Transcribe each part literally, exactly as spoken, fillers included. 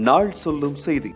நாள் சொல்லும் செய்தி.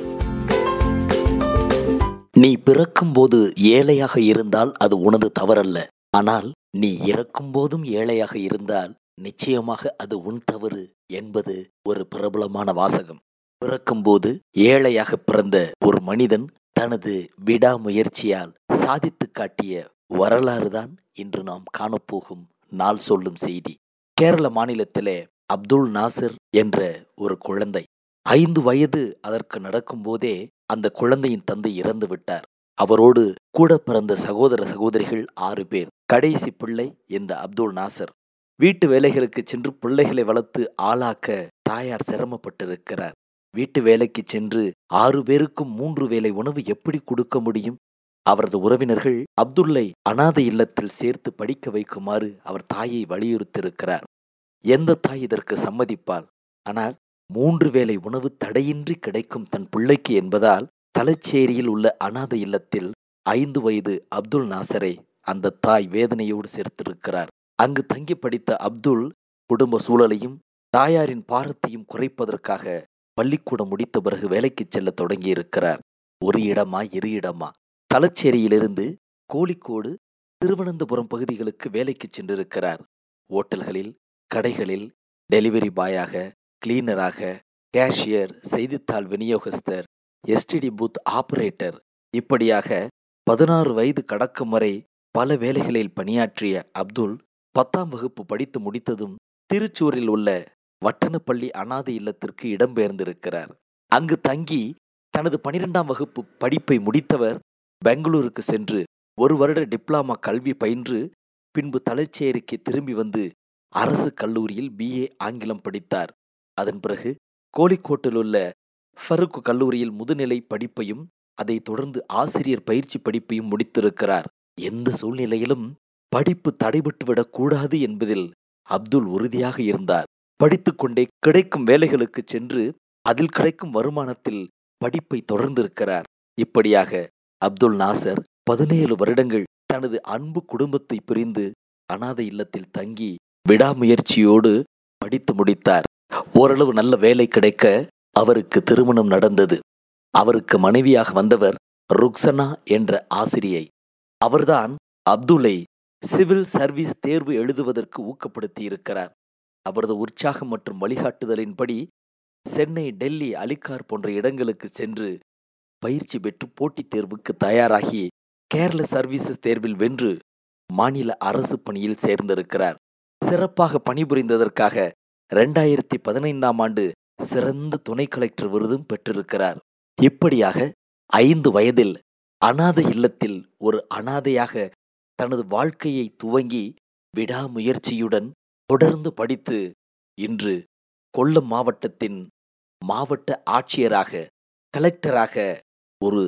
நீ பிறக்கும்போது ஏழையாக இருந்தால் அது உனது தவறல்ல. ஆனால் நீ இறக்கும் போதும் ஏழையாக இருந்தால் நிச்சயமாக அது உன் தவறு என்பது ஒரு பிரபலமான வாசகம். பிறக்கும்போது ஏழையாக பிறந்த ஒரு மனிதன் தனது விடாமுயற்சியால் சாதித்து காட்டிய வரலாறுதான் இன்று நாம் காணப்போகும் நாள் சொல்லும் செய்தி. கேரள மாநிலத்திலே அப்துல் நாசிர் என்ற ஒரு குழந்தை ஐந்து வயது அதற்கு நடக்கும் போதே அந்த குழந்தையின் தந்தை இறந்து விட்டார். அவரோடு கூட பிறந்த சகோதர சகோதரிகள் ஆறு பேர். கடைசி பிள்ளை இந்த அப்துல் நாசிர். வீட்டு வேலைகளுக்கு சென்று பிள்ளைகளை வளர்த்து ஆளாக்க தாயார் சிரமப்பட்டிருக்கிறார். வீட்டு வேலைக்கு சென்று ஆறு பேருக்கும் மூன்று வேளை உணவு எப்படி கொடுக்க முடியும்? அவரது உறவினர்கள் அப்துல்லை அனாதை இல்லத்தில் சேர்த்து படிக்க வைக்குமாறு அவர் தாயை வலியுறுத்தியிருக்கிறார். எந்த தாய் இதற்கு சம்மதிப்பாள்? ஆனால் மூன்று வேளை உணவு தடையின்றி கிடைக்கும் தன் பிள்ளைக்கு என்பதால் தலச்சேரியில் உள்ள அனாதை இல்லத்தில் ஐந்து வயது அப்துல் நாசரை அந்த தாய் வேதனையோடு சேர்த்திருக்கிறார். அங்கு தங்கி படித்த அப்துல் குடும்ப சூழலையும் தாயாரின் பாரத்தையும் குறைப்பதற்காக பள்ளிக்கூடம் முடித்த பிறகு வேலைக்கு செல்ல தொடங்கியிருக்கிறார். ஒரு இடமா இரு இடமா? தலச்சேரியிலிருந்து கோழிக்கோடு, திருவனந்தபுரம் பகுதிகளுக்கு வேலைக்கு சென்றிருக்கிறார். ஓட்டல்களில், கடைகளில் டெலிவரி பாயாக, கிளீனராக, கேஷியர், செய்தித்தாள் விநியோகஸ்தர், எஸ்டிடி பூத் ஆபரேட்டர், இப்படியாக பதினாறு வயது கடக்கும் வரை பல வேலைகளில் பணியாற்றிய அப்துல் பத்தாம் வகுப்பு படித்து முடித்ததும் திருச்சூரில் உள்ள வட்டனப்பள்ளி அனாதை இல்லத்திற்கு இடம்பெயர்ந்திருக்கிறார். அங்கு தங்கி தனது பனிரெண்டாம் வகுப்பு படிப்பை முடித்தவர் பெங்களூருக்கு சென்று ஒரு வருட டிப்ளமா கல்வி பயின்று பின்பு தலச்சேரிக்கு திரும்பி வந்து அரசு கல்லூரியில் பிஏ ஆங்கிலம் படித்தார். அதன் பிறகு கோழிக்கோட்டில் உள்ள ஃபருக் கல்லூரியில் முதுநிலை படிப்பையும் அதை தொடர்ந்து ஆசிரியர் பயிற்சி படிப்பையும் முடித்திருக்கிறார். எந்த சூழ்நிலையிலும் படிப்பு தடைபட்டுவிடக் கூடாது என்பதில் அப்துல் உறுதியாக இருந்தார். படித்துக்கொண்டே கிடைக்கும் வேலைகளுக்கு சென்று அதில் கிடைக்கும் வருமானத்தில் படிப்பை தொடர்ந்திருக்கிறார். இப்படியாக அப்துல் நாசர் பதினேழு வருடங்கள் தனது அன்பு குடும்பத்தை பிரிந்து அனாதை இல்லத்தில் தங்கி விடாமுயற்சியோடு படித்து முடித்தார். ஓரளவு நல்ல வேலை கிடைக்க அவருக்கு திருமணம் நடந்தது. அவருக்கு மனைவியாக வந்தவர் ருக்சனா என்ற ஆசிரியை. அவர்தான் அப்துலை சிவில் சர்வீஸ் தேர்வு எழுதுவதற்கு ஊக்கப்படுத்தி இருக்கிறார். அவரது உற்சாகம் மற்றும் வழிகாட்டுதலின்படி சென்னை, டெல்லி, அலிகார் போன்ற இடங்களுக்கு சென்று பயிற்சி பெற்று போட்டித் தேர்வுக்கு தயாராகி கேரள சர்வீசஸ் தேர்வில் வென்று மாநில அரசு பணியில் சேர்ந்திருக்கிறார். சிறப்பாக பணிபுரிந்ததற்காக இரண்டாயிரத்தி பதினைந்தாம் ஆண்டு சிறந்த துணை கலெக்டர் விருதும் பெற்றிருக்கிறார். இப்படியாக ஐந்து வயதில் அனாதை இல்லத்தில் ஒரு அனாதையாக தனது வாழ்க்கையை துவங்கி விடாமுயற்சியுடன் தொடர்ந்து படித்து இன்று கொல்லம் மாவட்டத்தின் மாவட்ட ஆட்சியராக, கலெக்டராக ஒரு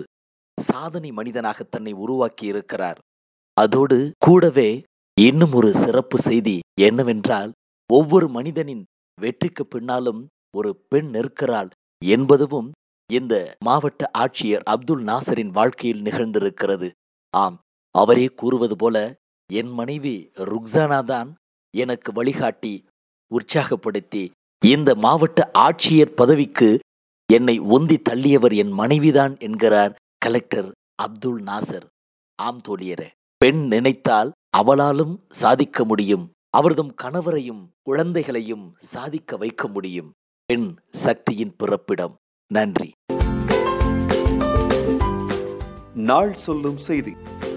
சாதனை மனிதனாக தன்னை உருவாக்கி இருக்கிறார். அதோடு கூடவே இன்னும் ஒரு சிறப்பு செய்தி என்னவென்றால், ஒவ்வொரு மனிதனின் வெற்றிக்கு பின்னாலும் ஒரு பெண் நிற்கிறாள் என்பதும் இந்த மாவட்ட ஆட்சியர் அப்துல் நாசரின் வாழ்க்கையில் நிகழ்ந்திருக்கிறது. ஆம், அவரே கூறுவது போல, என் மனைவி ருக்சானா தான் எனக்கு வழிகாட்டி உற்சாகப்படுத்தி இந்த மாவட்ட ஆட்சியர் பதவிக்கு என்னை உந்தி தள்ளியவர் என் மனைவிதான் என்கிறார் கலெக்டர் அப்துல் நாசர். ஆம் தோழியரே, பெண் நினைத்தால் அவளாலும் சாதிக்க முடியும். அவர்தம் கணவரையும் குழந்தைகளையும் சாதிக்க வைக்க முடியும். பெண் சக்தியின் பிறப்பிடம். நன்றி. நாள் சொல்லும் செய்தி.